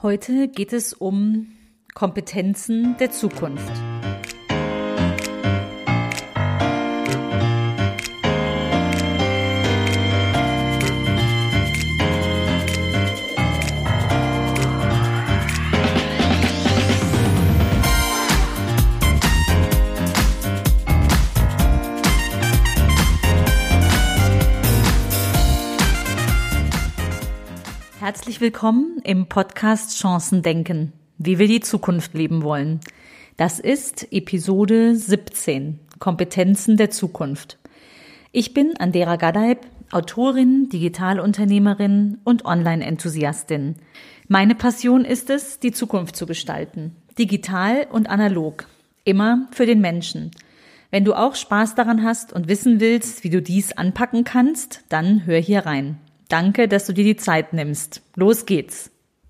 Heute geht es um Kompetenzen der Zukunft. Herzlich willkommen im Podcast Chancen denken, wie wir die Zukunft leben wollen. Das ist Episode 17, Kompetenzen der Zukunft. Ich bin Andera Gadeib, Autorin, Digitalunternehmerin und Online-Enthusiastin. Meine Passion ist es, die Zukunft zu gestalten, digital und analog, immer für den Menschen. Wenn du auch Spaß daran hast und wissen willst, wie du dies anpacken kannst, dann hör hier rein. Danke, dass du dir die Zeit nimmst. Los geht's.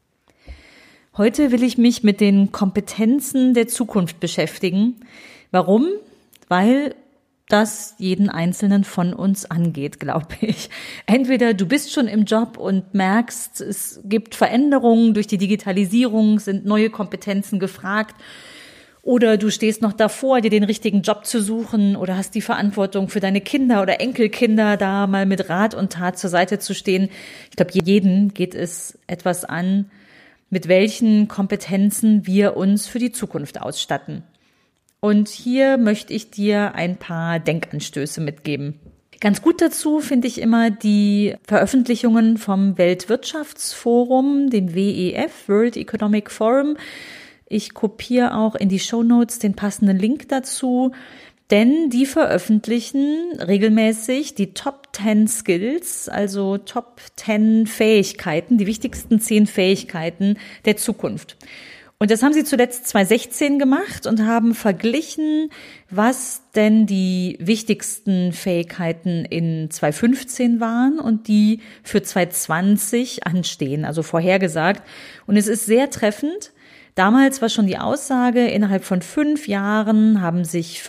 Heute will ich mich mit den Kompetenzen der Zukunft beschäftigen. Warum? Weil das jeden Einzelnen von uns angeht, glaube ich. Entweder du bist schon im Job und merkst, es gibt Veränderungen durch die Digitalisierung, sind neue Kompetenzen gefragt. Oder du stehst noch davor, dir den richtigen Job zu suchen oder hast die Verantwortung für deine Kinder oder Enkelkinder, da mal mit Rat und Tat zur Seite zu stehen. Ich glaube, jeden geht es etwas an, mit welchen Kompetenzen wir uns für die Zukunft ausstatten. Und hier möchte ich dir ein paar Denkanstöße mitgeben. Ganz gut dazu finde ich immer die Veröffentlichungen vom Weltwirtschaftsforum, dem WEF, World Economic Forum. Ich kopiere auch in die Shownotes den passenden Link dazu, denn die veröffentlichen regelmäßig die Top 10 Skills, also Top 10 Fähigkeiten, die wichtigsten 10 Fähigkeiten der Zukunft. Und das haben sie zuletzt 2016 gemacht und haben verglichen, was denn die wichtigsten Fähigkeiten in 2015 waren und die für 2020 anstehen, also vorhergesagt. Und es ist sehr treffend. Damals war schon die Aussage, innerhalb von 5 Jahren haben sich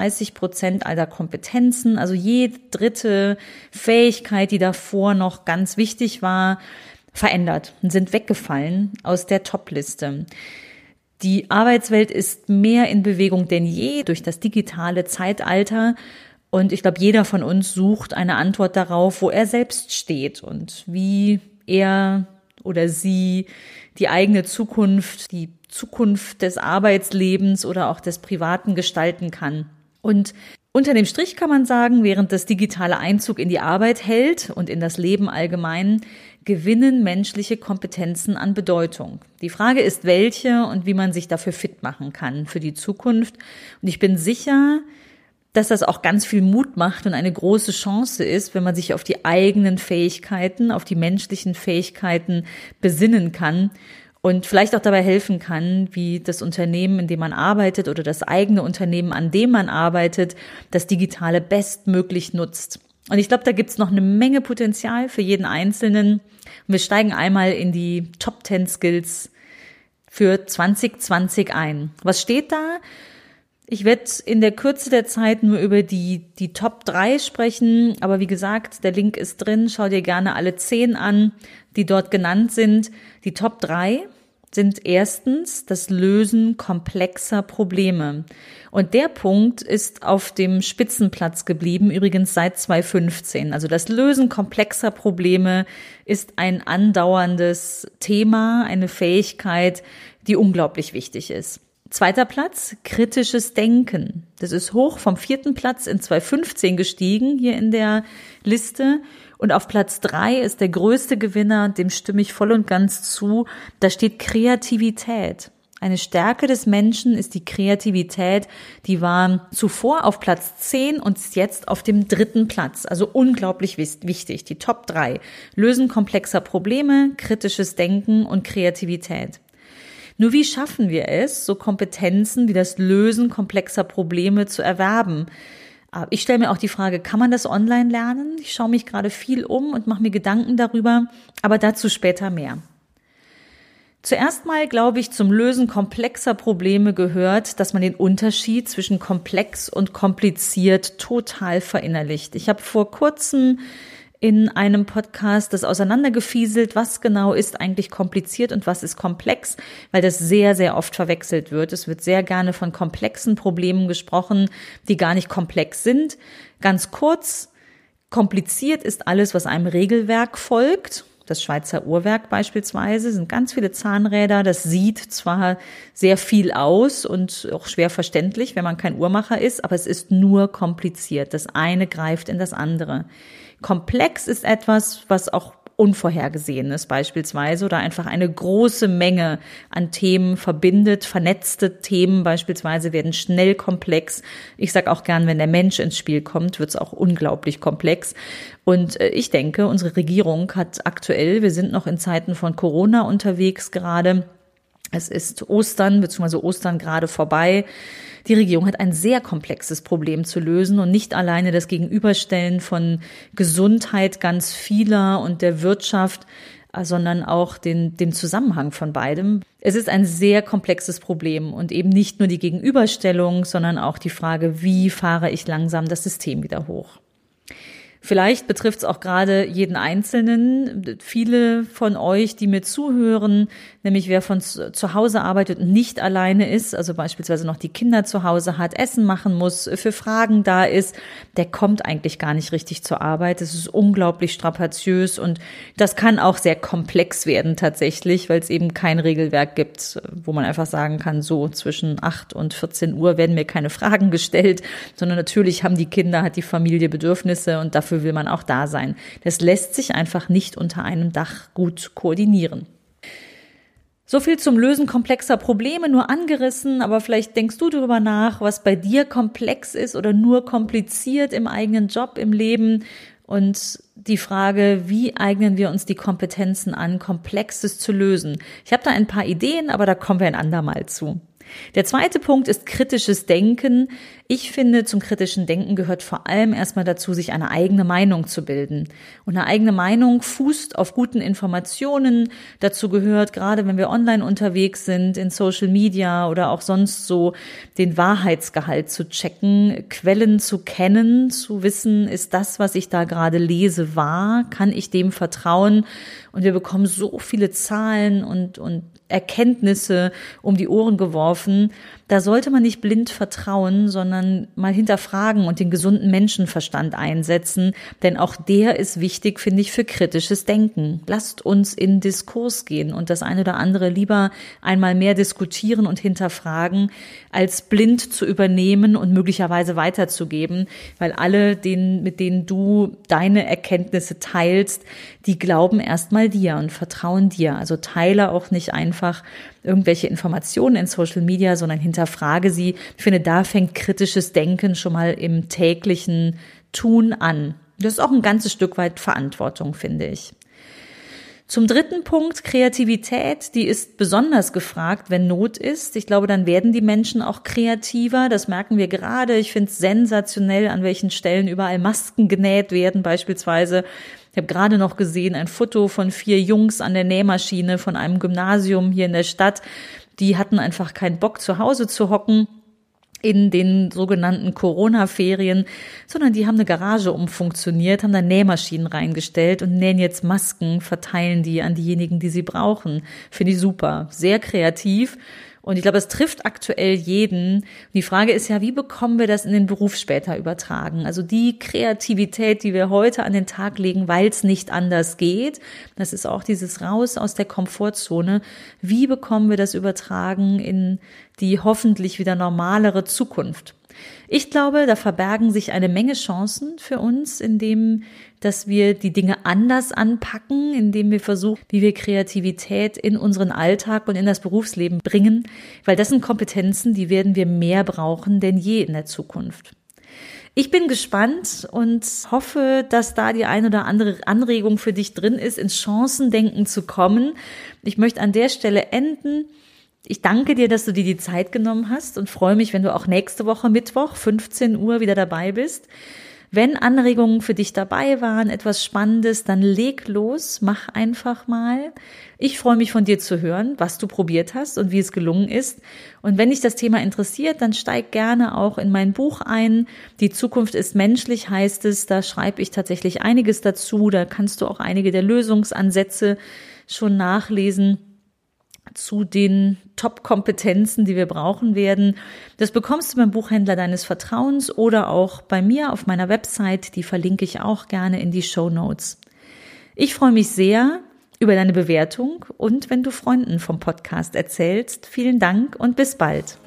35% aller Kompetenzen, also jede dritte Fähigkeit, die davor noch ganz wichtig war, verändert und sind weggefallen aus der Top-Liste. Die Arbeitswelt ist mehr in Bewegung denn je durch das digitale Zeitalter. Und ich glaube, jeder von uns sucht eine Antwort darauf, wo er selbst steht und wie er oder sie die eigene Zukunft, die Zukunft des Arbeitslebens oder auch des Privaten gestalten kann. Und unter dem Strich kann man sagen, während das digitale Einzug in die Arbeit hält und in das Leben allgemein, gewinnen menschliche Kompetenzen an Bedeutung. Die Frage ist, welche und wie man sich dafür fit machen kann für die Zukunft. Und ich bin sicher, dass das auch ganz viel Mut macht und eine große Chance ist, wenn man sich auf die eigenen Fähigkeiten, auf die menschlichen Fähigkeiten besinnen kann und vielleicht auch dabei helfen kann, wie das Unternehmen, in dem man arbeitet oder das eigene Unternehmen, an dem man arbeitet, das Digitale bestmöglich nutzt. Und ich glaube, da gibt's noch eine Menge Potenzial für jeden Einzelnen. Und wir steigen einmal in die Top 10 Skills für 2020 ein. Was steht da? Ich werde in der Kürze der Zeit nur über die Top 3 sprechen, aber wie gesagt, der Link ist drin. Schau dir gerne alle 10 an, die dort genannt sind. Die Top 3 sind erstens das Lösen komplexer Probleme. Und der Punkt ist auf dem Spitzenplatz geblieben, übrigens seit 2015. Also das Lösen komplexer Probleme ist ein andauerndes Thema, eine Fähigkeit, die unglaublich wichtig ist. Zweiter Platz, kritisches Denken. Das ist hoch vom 4. Platz in 2015 gestiegen, hier in der Liste. Und auf Platz 3 ist der größte Gewinner, dem stimme ich voll und ganz zu. Da steht Kreativität. Eine Stärke des Menschen ist die Kreativität. Die war zuvor auf Platz 10 und ist jetzt auf dem 3. Platz. Also unglaublich wichtig. Die Top 3. Lösen komplexer Probleme, kritisches Denken und Kreativität. Nur wie schaffen wir es, so Kompetenzen wie das Lösen komplexer Probleme zu erwerben? Ich stelle mir auch die Frage, kann man das online lernen? Ich schaue mich gerade viel um und mache mir Gedanken darüber, aber dazu später mehr. Zuerst mal, glaube ich, zum Lösen komplexer Probleme gehört, dass man den Unterschied zwischen komplex und kompliziert total verinnerlicht. Ich habe vor kurzem in einem Podcast das auseinandergefieselt, was genau ist eigentlich kompliziert und was ist komplex, weil das sehr, sehr oft verwechselt wird. Es wird sehr gerne von komplexen Problemen gesprochen, die gar nicht komplex sind. Ganz kurz, kompliziert ist alles, was einem Regelwerk folgt. Das Schweizer Uhrwerk beispielsweise sind ganz viele Zahnräder. Das sieht zwar sehr viel aus und auch schwer verständlich, wenn man kein Uhrmacher ist, aber es ist nur kompliziert. Das eine greift in das andere. Komplex ist etwas, was auch unvorhergesehen ist beispielsweise oder einfach eine große Menge an Themen verbindet. Vernetzte Themen beispielsweise werden schnell komplex. Ich sage auch gern, wenn der Mensch ins Spiel kommt, wird es auch unglaublich komplex. Und ich denke, unsere Regierung hat aktuell, wir sind noch in Zeiten von Corona unterwegs gerade, es ist Ostern, beziehungsweise Ostern gerade vorbei. Die Regierung hat ein sehr komplexes Problem zu lösen und nicht alleine das Gegenüberstellen von Gesundheit ganz vieler und der Wirtschaft, sondern auch dem Zusammenhang von beidem. Es ist ein sehr komplexes Problem und eben nicht nur die Gegenüberstellung, sondern auch die Frage, wie fahre ich langsam das System wieder hoch. Vielleicht betrifft es auch gerade jeden Einzelnen. Viele von euch, die mir zuhören, nämlich wer von zu Hause arbeitet und nicht alleine ist, also beispielsweise noch die Kinder zu Hause hat, Essen machen muss, für Fragen da ist, der kommt eigentlich gar nicht richtig zur Arbeit. Es ist unglaublich strapaziös und das kann auch sehr komplex werden tatsächlich, weil es eben kein Regelwerk gibt, wo man einfach sagen kann, so zwischen 8 und 14 Uhr werden mir keine Fragen gestellt, sondern natürlich haben die Kinder, hat die Familie Bedürfnisse und dafür will man auch da sein. Das lässt sich einfach nicht unter einem Dach gut koordinieren. So viel zum Lösen komplexer Probleme, nur angerissen, aber vielleicht denkst du darüber nach, was bei dir komplex ist oder nur kompliziert im eigenen Job, im Leben und die Frage, wie eignen wir uns die Kompetenzen an, Komplexes zu lösen. Ich habe da ein paar Ideen, aber da kommen wir ein andermal zu. Der zweite Punkt ist kritisches Denken. Ich finde, zum kritischen Denken gehört vor allem erstmal dazu, sich eine eigene Meinung zu bilden. Und eine eigene Meinung fußt auf guten Informationen. Dazu gehört, gerade wenn wir online unterwegs sind, in Social Media oder auch sonst so, den Wahrheitsgehalt zu checken, Quellen zu kennen, zu wissen, ist das, was ich da gerade lese, wahr? Kann ich dem vertrauen? Und wir bekommen so viele Zahlen und Erkenntnisse um die Ohren geworfen. Da sollte man nicht blind vertrauen, sondern mal hinterfragen und den gesunden Menschenverstand einsetzen. Denn auch der ist wichtig, finde ich, für kritisches Denken. Lasst uns in Diskurs gehen und das eine oder andere lieber einmal mehr diskutieren und hinterfragen, als blind zu übernehmen und möglicherweise weiterzugeben. Weil alle, mit denen du deine Erkenntnisse teilst, die glauben erstmal dir und vertrauen dir. Also teile auch nicht einfach irgendwelche Informationen in Social Media, sondern hinterfrage sie. Ich finde, da fängt kritisches Denken schon mal im täglichen Tun an. Das ist auch ein ganzes Stück weit Verantwortung, finde ich. Zum dritten Punkt, Kreativität, die ist besonders gefragt, wenn Not ist. Ich glaube, dann werden die Menschen auch kreativer. Das merken wir gerade. Ich finde es sensationell, an welchen Stellen überall Masken genäht werden beispielsweise. Ich habe gerade noch gesehen, ein Foto von 4 Jungs an der Nähmaschine von einem Gymnasium hier in der Stadt. Die hatten einfach keinen Bock, zu Hause zu hocken in den sogenannten Corona-Ferien, sondern die haben eine Garage umfunktioniert, haben da Nähmaschinen reingestellt und nähen jetzt Masken, verteilen die an diejenigen, die sie brauchen. Finde ich super, sehr kreativ. Und ich glaube, es trifft aktuell jeden. Die Frage ist ja, wie bekommen wir das in den Beruf später übertragen? Also die Kreativität, die wir heute an den Tag legen, weil es nicht anders geht. Das ist auch dieses Raus aus der Komfortzone. Wie bekommen wir das übertragen in die hoffentlich wieder normalere Zukunft? Ich glaube, da verbergen sich eine Menge Chancen für uns, indem dass wir die Dinge anders anpacken, indem wir versuchen, wie wir Kreativität in unseren Alltag und in das Berufsleben bringen, weil das sind Kompetenzen, die werden wir mehr brauchen denn je in der Zukunft. Ich bin gespannt und hoffe, dass da die ein oder andere Anregung für dich drin ist, ins Chancendenken zu kommen. Ich möchte an der Stelle enden. Ich danke dir, dass du dir die Zeit genommen hast und freue mich, wenn du auch nächste Woche Mittwoch, 15 Uhr, wieder dabei bist. Wenn Anregungen für dich dabei waren, etwas Spannendes, dann leg los, mach einfach mal. Ich freue mich von dir zu hören, was du probiert hast und wie es gelungen ist. Und wenn dich das Thema interessiert, dann steig gerne auch in mein Buch ein. Die Zukunft ist menschlich, heißt es. Da schreibe ich tatsächlich einiges dazu. Da kannst du auch einige der Lösungsansätze schon nachlesen zu den Top-Kompetenzen, die wir brauchen werden. Das bekommst du beim Buchhändler deines Vertrauens oder auch bei mir auf meiner Website. Die verlinke ich auch gerne in die Shownotes. Ich freue mich sehr über deine Bewertung und wenn du Freunden vom Podcast erzählst. Vielen Dank und bis bald.